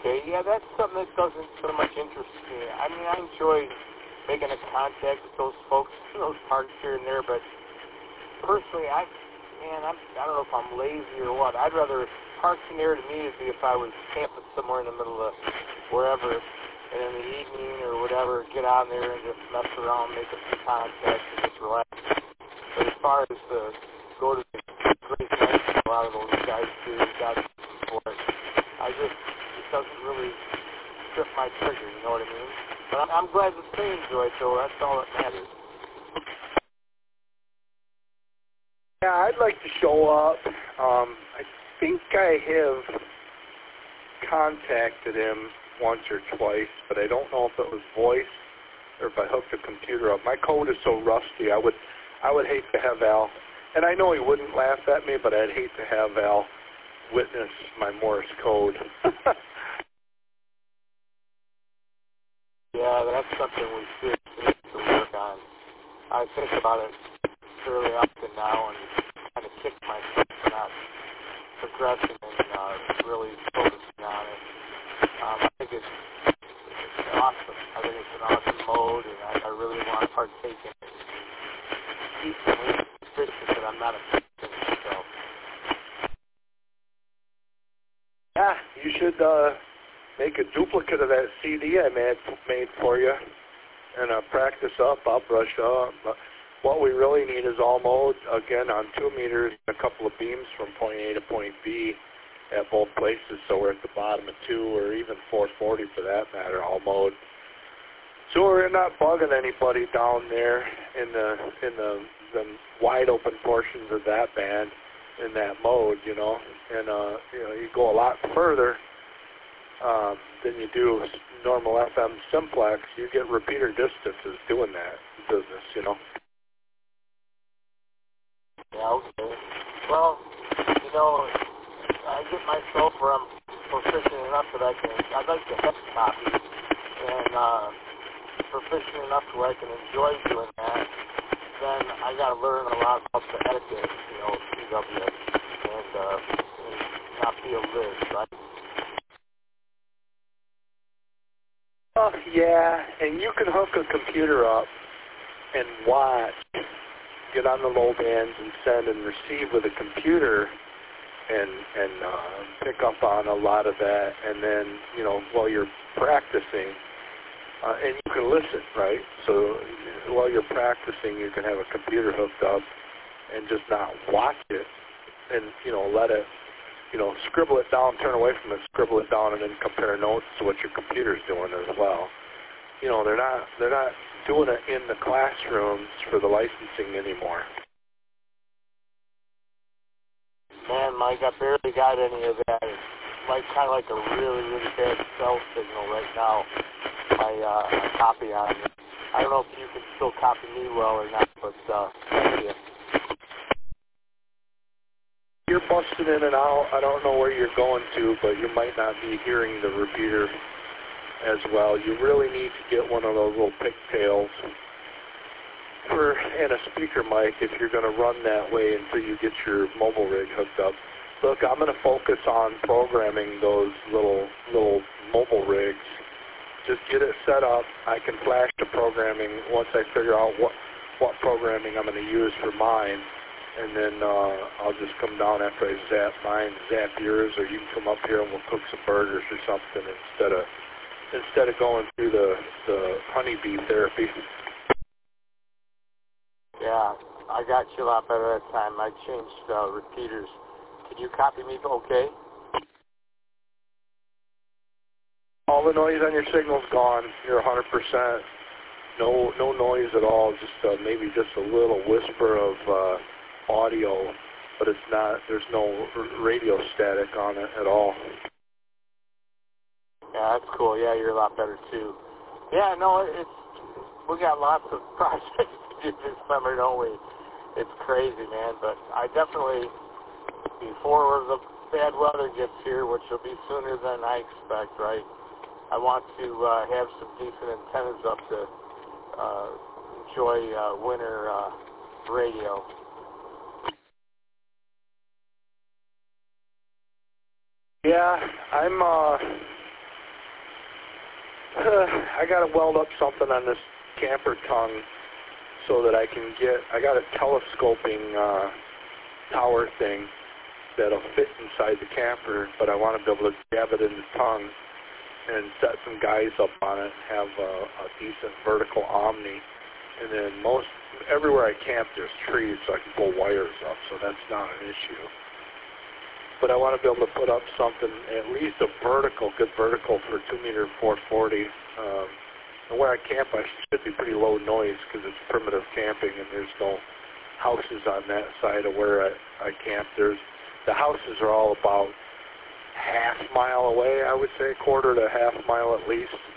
Okay, yeah, that's something that doesn't so much interest me. I mean, I enjoy making a contact with those folks in those parks here and there, but personally, I don't know if I'm lazy or what. I'd rather parks and there to me would be if I was camping somewhere in the middle of wherever, and in the evening or whatever, get out there and just mess around, make a few contacts, and just relax. But as far as to go to the great nights, a lot of those guys do, got for it. It doesn't really trip my trigger, you know what I mean? But I'm glad that they enjoy it, though. That's all that matters. Yeah, I'd like to show up. I think I have contacted him once or twice, but I don't know if it was voice or if I hooked the computer up. My code is so rusty. I would hate to have Al, and I know he wouldn't laugh at me, but I'd hate to have Al witness my Morse code. Yeah, that's something we seriously need to work on. I think about it fairly often now and kind of kick myself for not progressing and really focusing on it. I think it's awesome. I think it's an awesome mode, and I really want to partake in it. Decently suspicious that I'm not a fan myself. Yeah, you should make a duplicate of that CD I made for you and practice up. I'll brush up. What we really need is all mode, again, on 2 meters, a couple of beams from point A to point B at both places, so we're at the bottom of 2 or even 440 for that matter, all mode. So we're not bugging anybody down there in the wide open portions of that band in that mode, you know. And you go a lot further than you do normal FM simplex. You get repeater distances doing that business, you know. Yeah, okay. Well, you know, I get myself where I'm proficient enough that I'd like to hex copy and proficient enough where I can enjoy doing that. Then I got to learn a lot about the etiquette, you know, CW, and not be a Liz, right? Oh, yeah, and you can hook a computer up and watch, get on the low bands and send and receive with a computer and pick up on a lot of that, and then, you know, while you're practicing, and you can listen, right? So while you're practicing, you can have a computer hooked up and just not watch it and, you know, let it, you know, scribble it down, turn away from it, scribble it down, and then compare notes to what your computer's doing as well. You know, they're not doing it in the classrooms for the licensing anymore. Man, Mike, I barely got any of that. It's kind of like a really, really bad cell signal right now. My copy on it. I don't know if you can still copy me well or not, but thank you. You're busting in and out. I don't know where you're going to, but you might not be hearing the repeater as well. You really need to get one of those little pigtails and a speaker mic if you're going to run that way until you get your mobile rig hooked up. Look, I'm going to focus on programming those little mobile rigs. Just get it set up. I can flash the programming once I figure out what programming I'm going to use for mine. And then I'll just come down after I zap mine, zap yours, or you can come up here and we'll cook some burgers or something instead of going through the honeybee therapy. Yeah, I got you a lot better that time. I changed repeaters. Can you copy me okay? All the noise on your signal's gone. You're 100%. No noise at all. Just maybe just a little whisper of audio, but it's not. There's no radio static on it at all. Yeah, that's cool. Yeah, you're a lot better too. Yeah, no, we got lots of projects to do this summer, don't we? It's crazy, man. But I definitely, before the bad weather gets here, which will be sooner than I expect, right? I want to have some decent antennas up to enjoy winter radio. Yeah, I got to weld up something on this camper tongue so that I can get, I got a telescoping tower thing that'll fit inside the camper, but I want to be able to jab it in the tongue and set some guys up on it, have a decent vertical omni. And then everywhere I camp there's trees so I can pull wires up, so that's not an issue. But I want to be able to put up something, at least a vertical, good vertical for 2 meter 440. And where I camp, I should be pretty low noise because it's primitive camping and there's no houses on that side of where I camp. The houses are all about half mile away, I would say, quarter to half mile at least.